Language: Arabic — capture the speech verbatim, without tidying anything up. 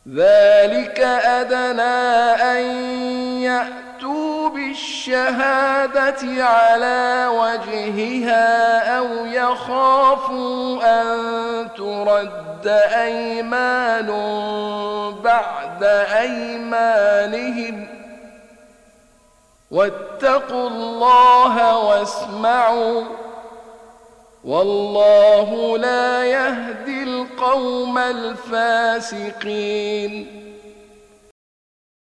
ذلك أدنى أن يأتوا بالشهادة على وجهها أو يخافوا أن ترد أيمان بعد أيمانهم واتقوا الله واسمعوا والله لا يهدي القوم الفاسقين